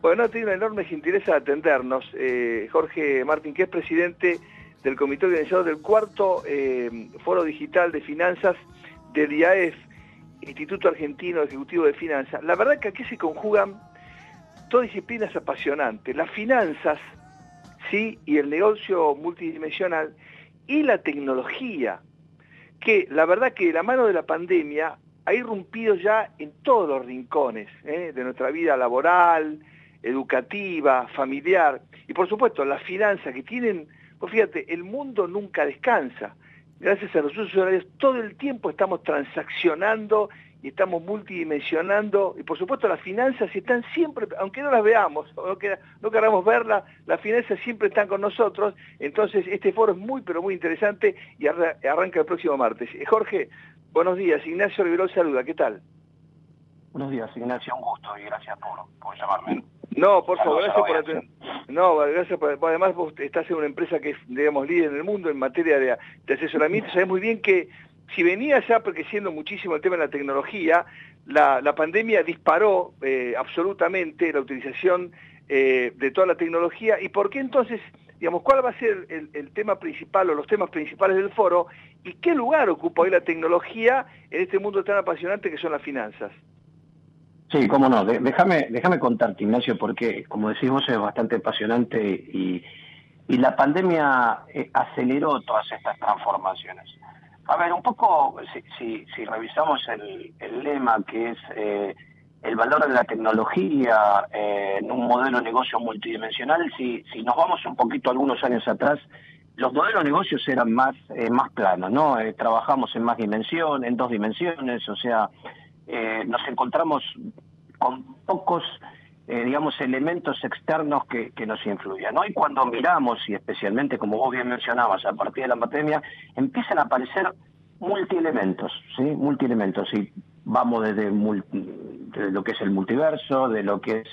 Bueno, tiene una enorme gentileza de atendernos. Jorge Martín, que es presidente del comité organizador del cuarto Foro Digital de Finanzas del IAEF, Instituto Argentino Ejecutivo de Finanzas. La verdad que aquí se conjugan dos disciplinas apasionantes, las finanzas, sí, y el negocio multidimensional, y la tecnología, que la verdad que la mano de la pandemia ha irrumpido ya en todos los rincones de nuestra vida laboral, educativa, familiar, y por supuesto las finanzas que tienen, pues fíjate, el mundo nunca descansa. Gracias a los usos horarios todo el tiempo estamos transaccionando y estamos multidimensionando, y por supuesto las finanzas están siempre, aunque no las veamos, o no queramos verlas, las finanzas siempre están con nosotros. Entonces este foro es muy, pero muy interesante y arranca el próximo martes. Jorge, buenos días. Ignacio Riverol saluda, ¿qué tal? Buenos días, Ignacio, un gusto y gracias por llamarme. No, por favor, gracias por atender. No, gracias por... Además vos estás en una empresa que es, digamos, líder en el mundo en materia de asesoramiento. Sabés muy bien que si venía ya creciendo muchísimo el tema de la tecnología, la pandemia disparó absolutamente la utilización de toda la tecnología. ¿Y por qué entonces, digamos, cuál va a ser el tema principal o los temas principales del foro y qué lugar ocupa hoy la tecnología en este mundo tan apasionante que son las finanzas? Sí, cómo no. Déjame contarte, Ignacio, porque, como decís vos, es bastante apasionante y la pandemia aceleró todas estas transformaciones. A ver, un poco, si revisamos el lema que es el valor de la tecnología en un modelo de negocio multidimensional, si nos vamos un poquito algunos años atrás, los modelos de negocios eran más planos, ¿no? Trabajamos en más dimensiones, en dos dimensiones, o sea, nos encontramos con pocos, digamos, elementos externos que nos influyan, ¿no? Y cuando miramos, y especialmente, como vos bien mencionabas, a partir de la pandemia, empiezan a aparecer multielementos, ¿sí? Multielementos, y vamos desde lo que es el multiverso, de lo que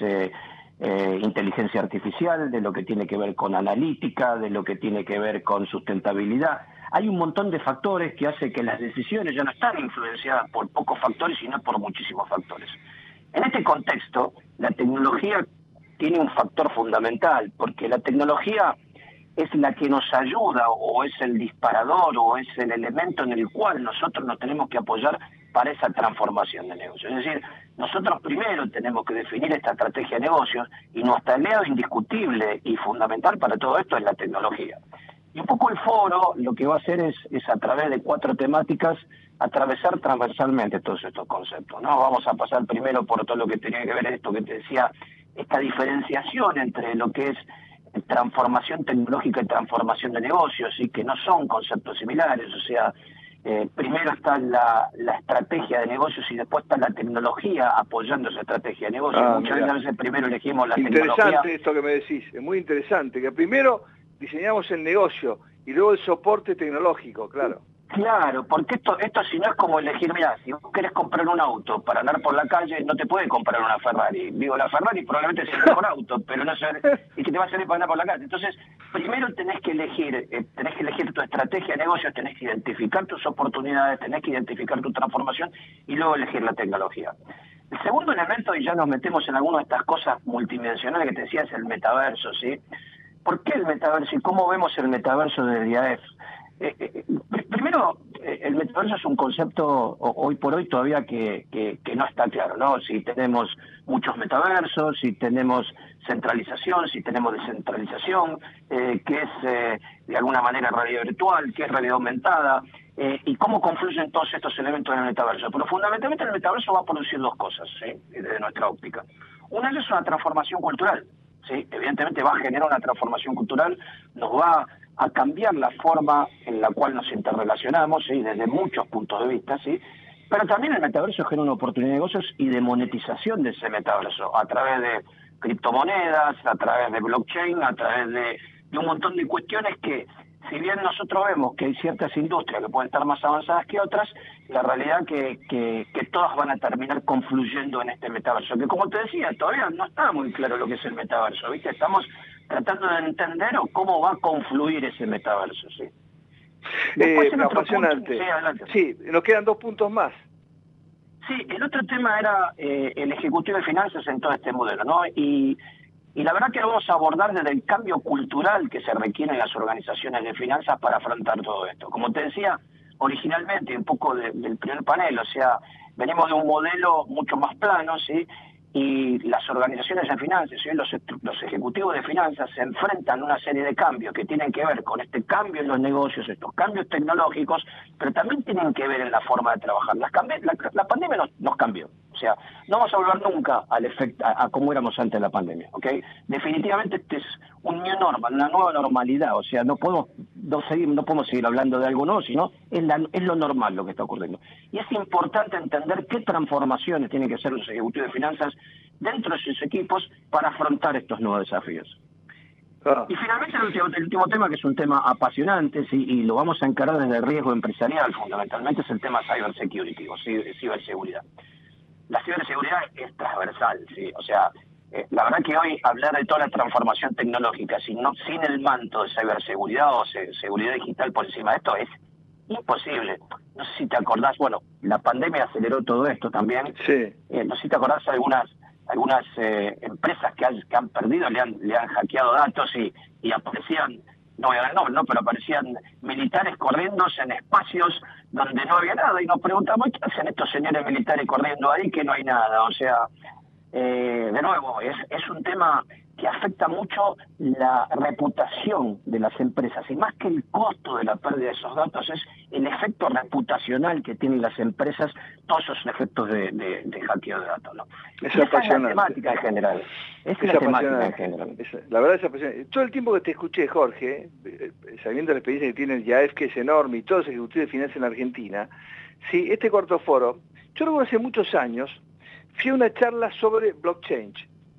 es inteligencia artificial, de lo que tiene que ver con analítica, de lo que tiene que ver con sustentabilidad. Hay un montón de factores que hace que las decisiones ya no están influenciadas por pocos factores, sino por muchísimos factores. En este contexto, la tecnología tiene un factor fundamental, porque la tecnología es la que nos ayuda, o es el disparador, o es el elemento en el cual nosotros nos tenemos que apoyar para esa transformación de negocio. Es decir, nosotros primero tenemos que definir esta estrategia de negocios, y nuestro aliado indiscutible y fundamental para todo esto es la tecnología. Y un poco el foro lo que va a hacer es a través de 4 temáticas, atravesar transversalmente todos estos conceptos, ¿no? Vamos a pasar primero por todo lo que tenía que ver esto que te decía, esta diferenciación entre lo que es transformación tecnológica y transformación de negocios, y que no son conceptos similares. O sea, primero está la estrategia de negocios y después está la tecnología apoyando esa estrategia de negocios. Muchas veces primero elegimos la tecnología. Interesante esto que me decís, es muy interesante, que primero diseñamos el negocio y luego el soporte tecnológico, claro. Claro, porque esto si no es como elegir, mira, si vos querés comprar un auto para andar por la calle, no te puedes comprar una Ferrari. Digo, la Ferrari probablemente sea el mejor auto, pero no sé, y que te va a servir para andar por la calle. Entonces, primero tenés que elegir tu estrategia de negocios, tenés que identificar tus oportunidades, tenés que identificar tu transformación y luego elegir la tecnología. El segundo elemento, y ya nos metemos en alguna de estas cosas multidimensionales que te decía, es el metaverso, ¿sí? ¿Por qué el metaverso y cómo vemos el metaverso del IAEF? Primero, el metaverso es un concepto hoy por hoy todavía que no está claro, ¿no? Si tenemos muchos metaversos, si tenemos centralización, si tenemos descentralización, que es de alguna manera realidad virtual, que es realidad aumentada, y cómo confluyen todos estos elementos en el metaverso. Pero fundamentalmente el metaverso va a producir 2 cosas, ¿sí? Desde nuestra óptica. Una de ellas es una transformación cultural, ¿sí? Evidentemente va a generar una transformación cultural, nos va a cambiar la forma en la cual nos interrelacionamos, ¿sí? Desde muchos puntos de vista, ¿sí? Pero también el metaverso genera una oportunidad de negocios y de monetización de ese metaverso, a través de criptomonedas, a través de blockchain, a través de un montón de cuestiones que, si bien nosotros vemos que hay ciertas industrias que pueden estar más avanzadas que otras, la realidad que todas van a terminar confluyendo en este metaverso, que, como te decía, todavía no está muy claro lo que es el metaverso, ¿viste? Estamos tratando de entender cómo va a confluir ese metaverso, ¿sí? Apasionante. Sí, nos quedan 2 puntos más. Sí, el otro tema era el ejecutivo de finanzas en todo este modelo, ¿no? Y Y la verdad que lo vamos a abordar desde el cambio cultural que se requiere en las organizaciones de finanzas para afrontar todo esto. Como te decía originalmente, un poco del primer panel, o sea, venimos de un modelo mucho más plano, ¿sí? Y las organizaciones de finanzas, ¿sí? Los ejecutivos de finanzas se enfrentan a una serie de cambios que tienen que ver con este cambio en los negocios, estos cambios tecnológicos, pero también tienen que ver en la forma de trabajar. La pandemia nos cambió, o sea, no vamos a volver nunca al efecto, a como éramos antes de la pandemia, ¿ok? Definitivamente este es un new normal, una nueva normalidad, o sea, no podemos seguir hablando de algo nuevo, sino es lo normal lo que está ocurriendo. Y es importante entender qué transformaciones tienen que hacer los ejecutivos de finanzas dentro de sus equipos para afrontar estos nuevos desafíos. Y finalmente el último tema, que es un tema apasionante, ¿sí? Y lo vamos a encarar desde el riesgo empresarial, fundamentalmente es el tema cybersecurity o ciberseguridad. La ciberseguridad es transversal, ¿sí? O sea, la verdad que hoy hablar de toda la transformación tecnológica sin el manto de ciberseguridad o seguridad digital por encima de esto es imposible. No sé si te acordás, bueno, la pandemia aceleró todo esto también. Sí. No sé si te acordás algunas empresas que han perdido, le han hackeado datos y aparecían, no voy a dar nombre, ¿no? Pero aparecían militares corriendo en espacios donde no había nada y nos preguntamos, ¿qué hacen estos señores militares corriendo ahí que no hay nada? O sea, de nuevo, es un tema que afecta mucho la reputación de las empresas, y más que el costo de la pérdida de esos datos es el efecto reputacional que tienen las empresas, todos esos efectos de hackeo de datos, ¿no? Es apasionante. Es la temática en general. La verdad es apasionante. Todo el tiempo que te escuché, Jorge, sabiendo la experiencia que tiene el IAEF, que es enorme, y todos los ejecutivos de finanzas en Argentina, sí, este cuarto foro, yo recuerdo hace muchos años, fui a una charla sobre blockchain.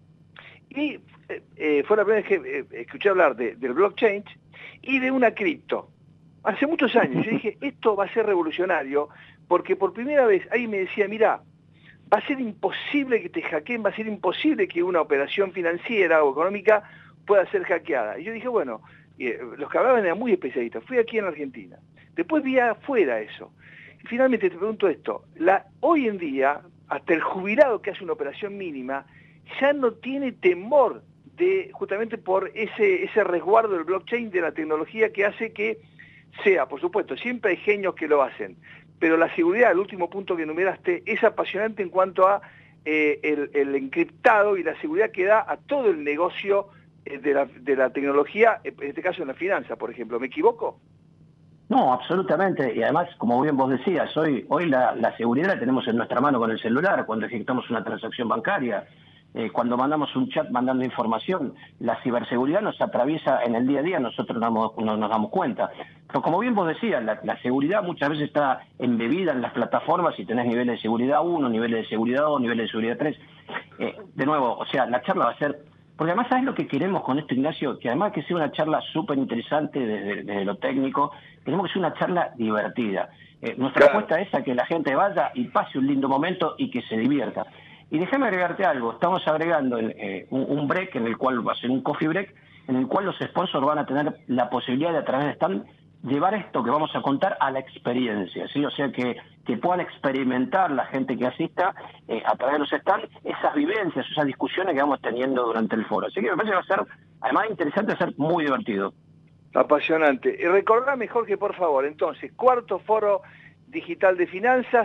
Y fue la primera vez que escuché hablar del blockchain y de una cripto. Hace muchos años. Yo dije, esto va a ser revolucionario, porque por primera vez alguien me decía, mira, va a ser imposible que te hackeen, va a ser imposible que una operación financiera o económica pueda ser hackeada. Y yo dije, bueno, los que hablaban eran muy especialistas. Fui aquí en Argentina. Después vi afuera eso. Y finalmente te pregunto esto. Hoy en día, hasta el jubilado que hace una operación mínima, ya no tiene temor justamente por ese resguardo del blockchain, de la tecnología que hace que sea, por supuesto, siempre hay genios que lo hacen, pero la seguridad, el último punto que enumeraste, es apasionante en cuanto a el encriptado y la seguridad que da a todo el negocio de la tecnología, en este caso en la finanza, por ejemplo. ¿Me equivoco? No, absolutamente. Y además, como bien vos decías, hoy la seguridad la tenemos en nuestra mano con el celular, cuando ejecutamos una transacción bancaria. Cuando mandamos un chat mandando información, la ciberseguridad nos atraviesa en el día a día, nosotros no nos damos cuenta. Pero como bien vos decías, la seguridad muchas veces está embebida en las plataformas y tenés niveles de seguridad 1, niveles de seguridad 2, niveles de seguridad 3. De nuevo, o sea, la charla va a ser... Porque además, ¿sabes lo que queremos con esto, Ignacio? Que además que sea una charla súper interesante desde lo técnico, queremos que sea una charla divertida. Nuestra apuesta es a que la gente vaya y pase un lindo momento y que se divierta. Y déjame agregarte algo, estamos agregando un break en el cual va a ser un coffee break, en el cual los sponsors van a tener la posibilidad de a través de stand llevar esto que vamos a contar a la experiencia, ¿sí? O sea que puedan experimentar la gente que asista a través de los stands esas vivencias, esas discusiones que vamos teniendo durante el foro. Así que me parece que va a ser, además de interesante, va a ser muy divertido. Apasionante. Y recordame, Jorge, por favor, entonces, cuarto foro digital de finanzas,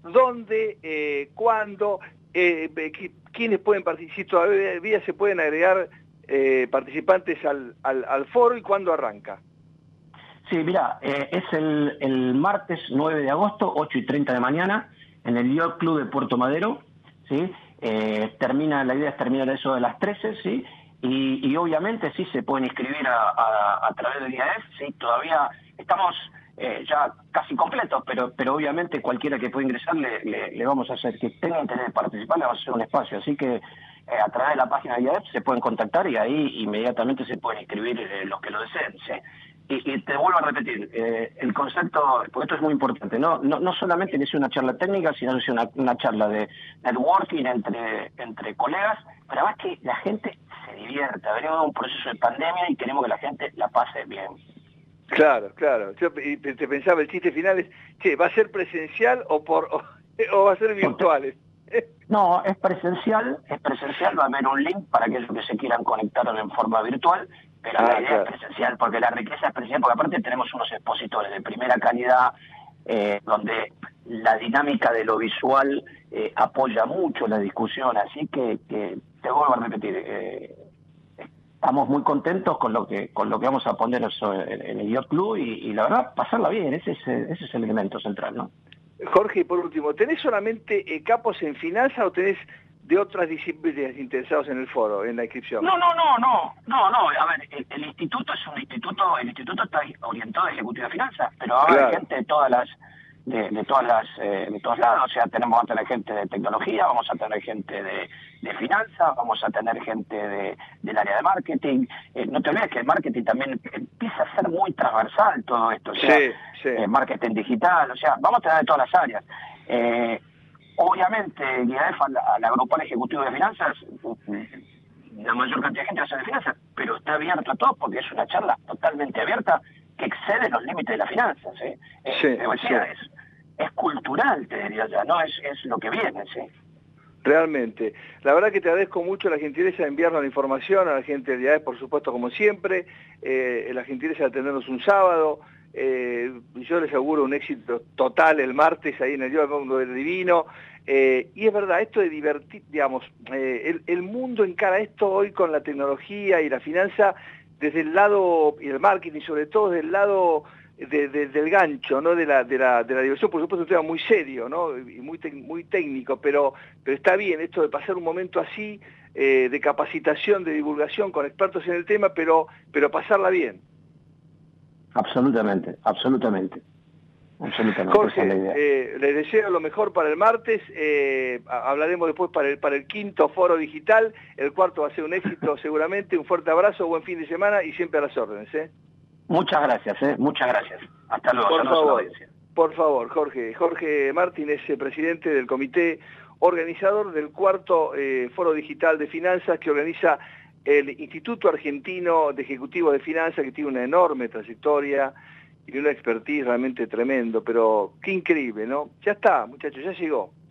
¿dónde, cuándo? ¿Quiénes pueden participar? Si todavía se pueden agregar participantes al foro, y cuándo arranca. Sí, mira, es el martes 9 de agosto, 8:30 de mañana, en el Yacht Club de Puerto Madero, ¿sí? La idea es terminar eso de las 13, ¿sí? Y obviamente sí se pueden inscribir a través del IAEF, ¿sí? Todavía estamos ya casi completos, pero obviamente cualquiera que pueda ingresar le vamos a hacer, que tenga interés de participar, le vamos a hacer un espacio. Así que a través de la página de IAEF se pueden contactar y ahí inmediatamente se pueden inscribir los que lo deseen, ¿sí? Y te vuelvo a repetir, el concepto, porque esto es muy importante, no solamente que sea una charla técnica, sino que sea una charla de networking entre colegas, pero además que la gente se divierta. Venimos de un proceso de pandemia y queremos que la gente la pase bien. Claro. Yo te pensaba, el chiste final es, ¿va a ser presencial o va a ser virtual? No, es presencial, va a haber un link para aquellos que se quieran conectar en forma virtual, pero la idea Claro. es presencial, porque la riqueza es presencial, porque aparte tenemos unos expositores de primera calidad, donde la dinámica de lo visual apoya mucho la discusión, así que te vuelvo a repetir, estamos muy contentos con lo que vamos a poner eso en el Yacht Club y la verdad, pasarla bien, ese es el elemento central, ¿no? Jorge, y por último, ¿tenés solamente capos en finanzas o tenés de otras disciplinas interesados en el foro, en la inscripción? No. A ver, el instituto es un instituto, el instituto está orientado a ejecutiva de finanzas, pero va a haber gente de todos lados. O sea, vamos a tener gente de tecnología, vamos a tener gente de finanzas, vamos a tener gente del área de marketing. No te olvides que el marketing también empieza a ser muy transversal todo esto. O sea, Sí. marketing digital, o sea, vamos a tener de todas las áreas. Obviamente, el IAEF al agrupar ejecutivo de finanzas, la mayor cantidad de gente va a ser de finanzas, pero está abierto a todos porque es una charla totalmente abierta que excede los límites de las finanzas. Es cultural, te diría ya, ¿no? Es lo que viene, ¿sí? Realmente. La verdad que te agradezco mucho la gentileza de enviarnos la información a la gente del IAEF, por supuesto, como siempre, la gentileza de atendernos un sábado. Yo les auguro un éxito total el martes ahí en el Mundo del Divino. Y es verdad, esto de divertir, digamos, el mundo encara esto hoy con la tecnología y la finanza desde el lado, y el marketing sobre todo, desde el lado del gancho, ¿no? de la diversión. Por supuesto, es un tema muy serio, ¿no? Y muy técnico, pero está bien esto de pasar un momento así, de capacitación, de divulgación con expertos en el tema, pero pasarla bien. Absolutamente. Jorge, les deseo lo mejor para el martes, hablaremos después para el quinto foro digital, el cuarto va a ser un éxito seguramente. Un fuerte abrazo, buen fin de semana y siempre a las órdenes. Muchas gracias. Hasta luego. Por favor, Jorge Martín es presidente del comité organizador del cuarto foro digital de finanzas que organiza el Instituto Argentino de Ejecutivos de Finanzas, que tiene una enorme trayectoria y una expertise realmente tremendo, pero qué increíble, ¿no? Ya está, muchachos, ya llegó.